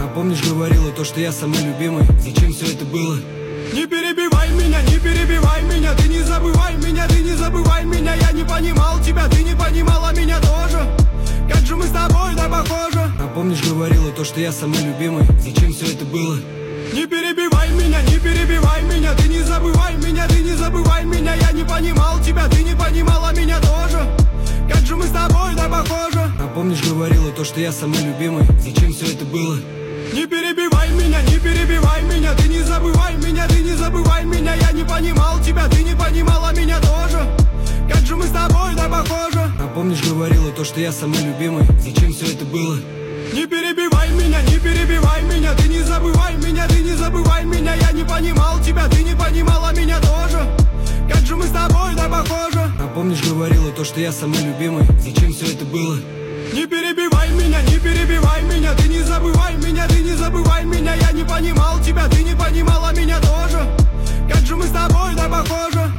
помнишь, говорила то, что я самый любимый? Зачем все это было? Не перебивай меня, не перебивай меня. Ты не забывай меня, ты не забывай меня. Я не понимал тебя, ты не понимала меня тоже. Как же мы с тобой, да, похожи. А помнишь, говорила то, что я самый любимый? Зачем все это было? Не перебивай меня, не перебивай меня. Ты не забывай меня, ты не забывай меня. Я не понимал тебя, ты не понимала меня тоже. Как же мы с тобой, да, похожи. А помнишь, говорила то, что я самый любимый? Зачем все это было? Не перебивай меня, не перебивай меня. Ты не забывай меня, ты не забывай меня. Я не понимал тебя, ты не понимала меня тоже. Как же мы с тобой, да, похожи. А помнишь, говорила то, что я самый любимый? Зачем все это было? Не перебивай меня, не перебивай меня. Ты не забывай меня, ты не забывай меня. Я не понимал тебя, ты не понимала меня тоже. Как же мы с тобой, да, похожи. А помнишь, говорила то, что я самый любимый? Зачем все это было? Не перебивай меня, не перебивай меня. Ты не забывай меня, ты